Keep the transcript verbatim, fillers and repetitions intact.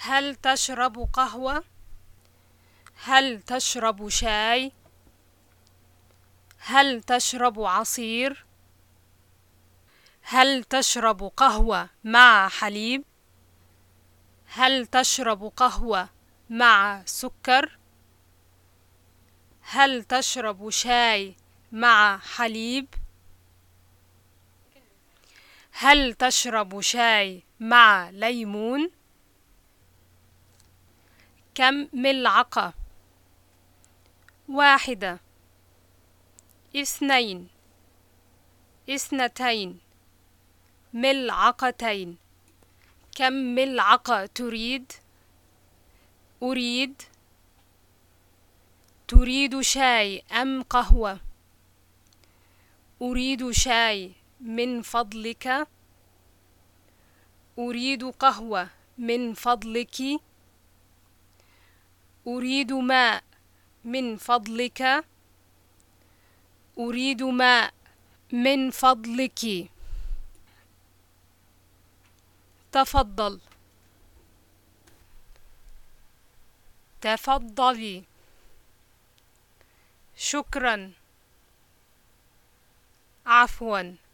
هل تشرب قهوة؟ هل تشرب شاي؟ هل تشرب عصير؟ هل تشرب قهوة مع حليب؟ هل تشرب قهوة مع سكر؟ هل تشرب شاي مع حليب؟ هل تشرب شاي مع ليمون؟ كم ملعقة؟ واحدة، اثنين، اثنتين، ملعقتين. كم ملعقة تريد؟ أريد. تريد شاي أم قهوة؟ أريد شاي من فضلك. أريد قهوة من فضلك. أريد ماء من فضلك. أريد ماء من فضلك. تفضل. تفضلي. شكرا. عفوا.